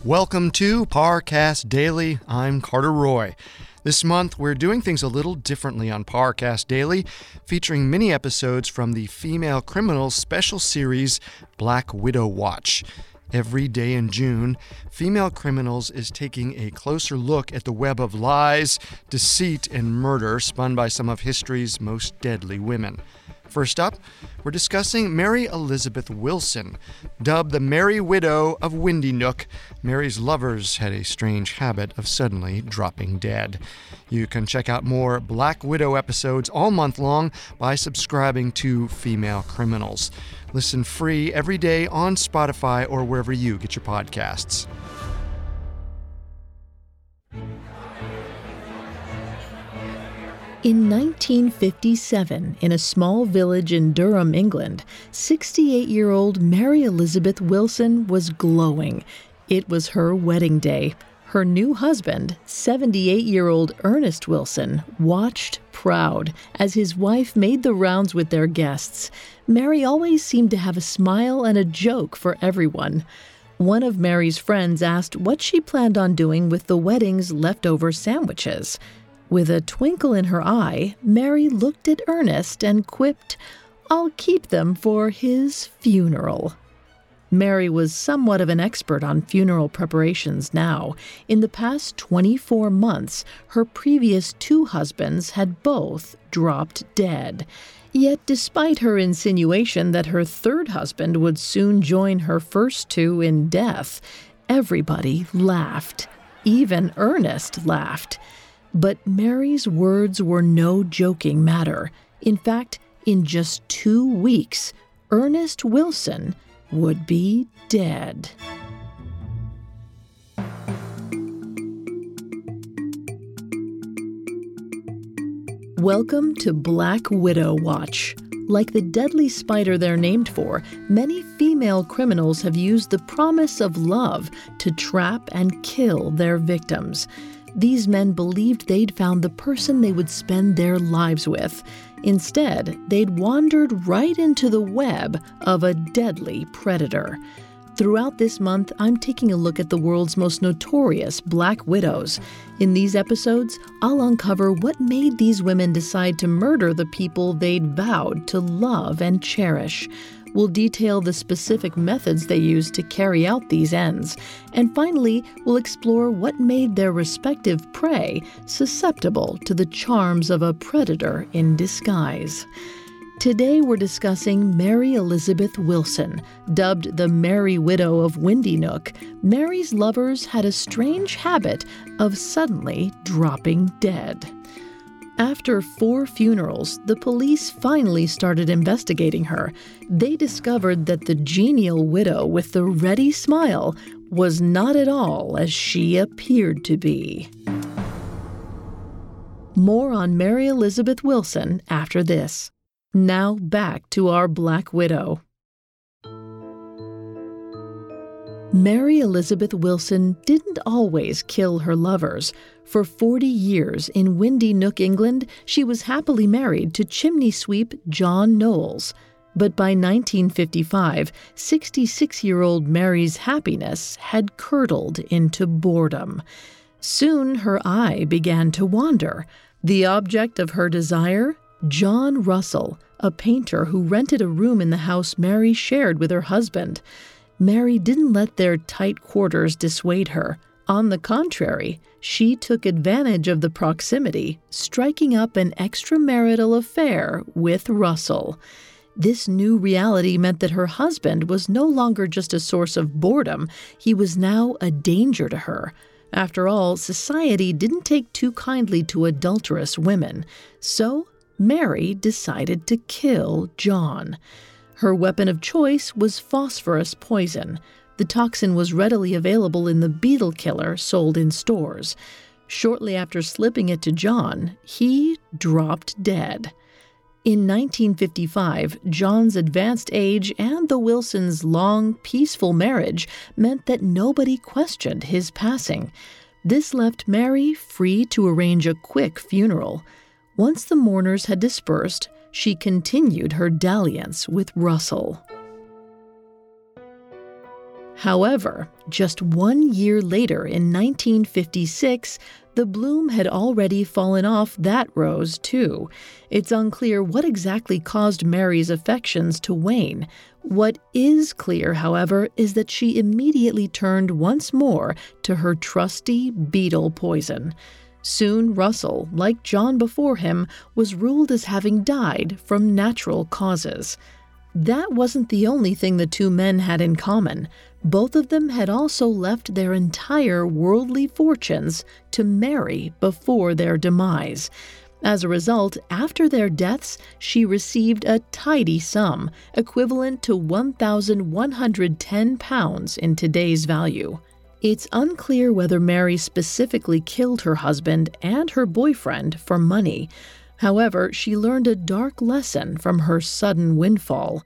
Welcome to Parcast Daily. I'm Carter Roy. This month, we're doing things a little differently on Parcast Daily, featuring mini episodes from the Female Criminals special series, Black Widow Watch. Every day in June, Female Criminals is taking a closer look at the web of lies, deceit, and murder spun by some of history's most deadly women. First up, we're discussing Mary Elizabeth Wilson. Dubbed the Merry Widow of Windy Nook, Mary's lovers had a strange habit of suddenly dropping dead. You can check out more Black Widow episodes all month long by subscribing to Female Criminals. Listen free every day on Spotify or wherever you get your podcasts. In 1957, in a small village in Durham, England, 68-year-old Mary Elizabeth Wilson was glowing. It was her wedding day. Her new husband, 78-year-old Ernest Wilson, watched proud as his wife made the rounds with their guests. Mary always seemed to have a smile and a joke for everyone. One of Mary's friends asked what she planned on doing with the wedding's leftover sandwiches. With a twinkle in her eye, Mary looked at Ernest and quipped, "I'll keep them for his funeral." Mary was somewhat of an expert on funeral preparations now. In the past 24 months, her previous two husbands had both dropped dead. Yet despite her insinuation that her third husband would soon join her first two in death, everybody laughed. Even Ernest laughed. But Mary's words were no joking matter. In fact, in just 2 weeks, Ernest Wilson would be dead. Welcome to Black Widow Watch. Like the deadly spider they're named for, many female criminals have used the promise of love to trap and kill their victims. These men believed they'd found the person they would spend their lives with. Instead, they'd wandered right into the web of a deadly predator. Throughout this month, I'm taking a look at the world's most notorious Black Widows. In these episodes, I'll uncover what made these women decide to murder the people they'd vowed to love and cherish. We'll detail the specific methods they used to carry out these ends. And finally, we'll explore what made their respective prey susceptible to the charms of a predator in disguise. Today we're discussing Mary Elizabeth Wilson. Dubbed the Merry Widow of Windy Nook, Mary's lovers had a strange habit of suddenly dropping dead. After 4 funerals, the police finally started investigating her. They discovered that the genial widow with the ready smile was not at all as she appeared to be. More on Mary Elizabeth Wilson after this. Now back to our Black Widow. Mary Elizabeth Wilson didn't always kill her lovers. For 40 years in Windy Nook, England, she was happily married to chimney sweep John Knowles. But by 1955, 66-year-old Mary's happiness had curdled into boredom. Soon her eye began to wander. The object of her desire? John Russell, a painter who rented a room in the house Mary shared with her husband. Mary didn't let their tight quarters dissuade her. On the contrary, she took advantage of the proximity, striking up an extramarital affair with Russell. This new reality meant that her husband was no longer just a source of boredom, he was now a danger to her. After all, society didn't take too kindly to adulterous women. So, Mary decided to kill John. Her weapon of choice was phosphorus poison. The toxin was readily available in the beetle killer sold in stores. Shortly after slipping it to John, he dropped dead. In 1955, John's advanced age and the Wilsons' long, peaceful marriage meant that nobody questioned his passing. This left Mary free to arrange a quick funeral. Once the mourners had dispersed, she continued her dalliance with Russell. However, just 1 year later, in 1956, the bloom had already fallen off that rose, too. It's unclear what exactly caused Mary's affections to wane. What is clear, however, is that she immediately turned once more to her trusty beetle poison. Soon, Russell, like John before him, was ruled as having died from natural causes. That wasn't the only thing the two men had in common. Both of them had also left their entire worldly fortunes to Mary before their demise. As a result, after their deaths, she received a tidy sum, equivalent to £1,110 in today's value. It's unclear whether Mary specifically killed her husband and her boyfriend for money. However, she learned a dark lesson from her sudden windfall.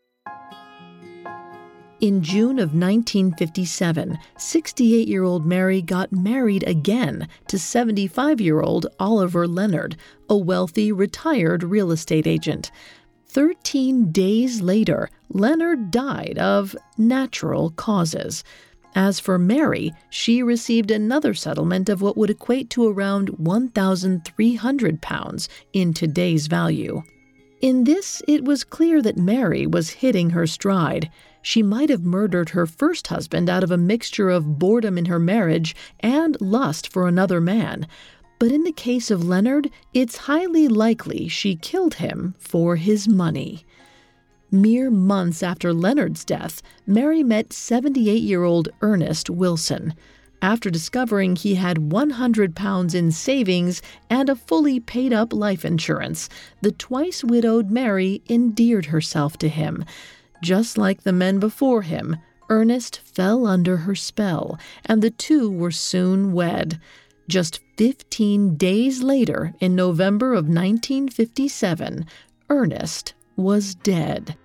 In June of 1957, 68-year-old Mary got married again to 75-year-old Oliver Leonard, a wealthy, retired real estate agent. 13 days later, Leonard died of natural causes. As for Mary, she received another settlement of what would equate to around £1,300 in today's value. In this, it was clear that Mary was hitting her stride. She might have murdered her first husband out of a mixture of boredom in her marriage and lust for another man. But in the case of Leonard, it's highly likely she killed him for his money. Mere months after Leonard's death, Mary met 78-year-old Ernest Wilson. After discovering he had £100 in savings and a fully paid-up life insurance, the twice-widowed Mary endeared herself to him. Just like the men before him, Ernest fell under her spell, and the two were soon wed. Just 15 days later, in November of 1957, Ernest was dead.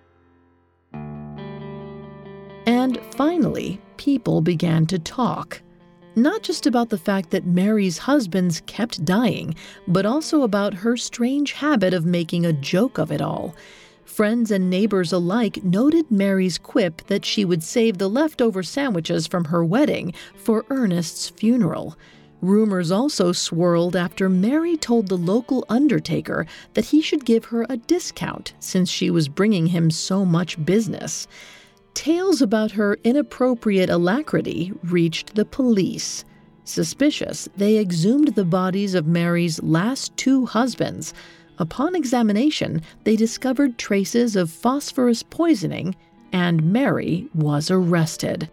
And finally, people began to talk. Not just about the fact that Mary's husbands kept dying, but also about her strange habit of making a joke of it all. Friends and neighbors alike noted Mary's quip that she would save the leftover sandwiches from her wedding for Ernest's funeral. Rumors also swirled after Mary told the local undertaker that he should give her a discount since she was bringing him so much business. Tales about her inappropriate alacrity reached the police. Suspicious, they exhumed the bodies of Mary's last two husbands. Upon examination, they discovered traces of phosphorus poisoning, and Mary was arrested.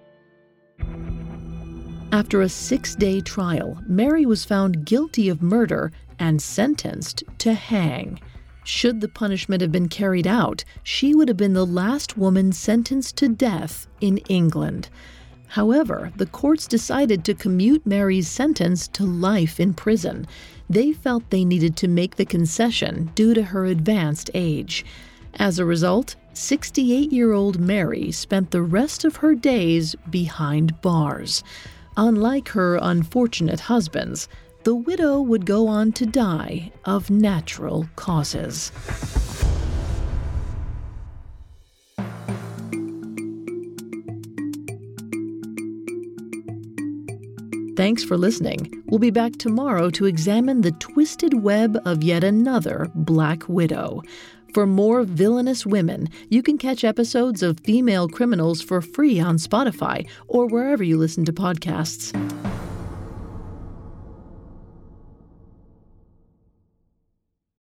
After a 6-day trial, Mary was found guilty of murder and sentenced to hang. Should the punishment have been carried out, she would have been the last woman sentenced to death in England. However, the courts decided to commute Mary's sentence to life in prison. They felt they needed to make the concession due to her advanced age. As a result, 68-year-old Mary spent the rest of her days behind bars. Unlike her unfortunate husbands, the widow would go on to die of natural causes. Thanks for listening. We'll be back tomorrow to examine the twisted web of yet another Black Widow. For more villainous women, you can catch episodes of Female Criminals for free on Spotify or wherever you listen to podcasts.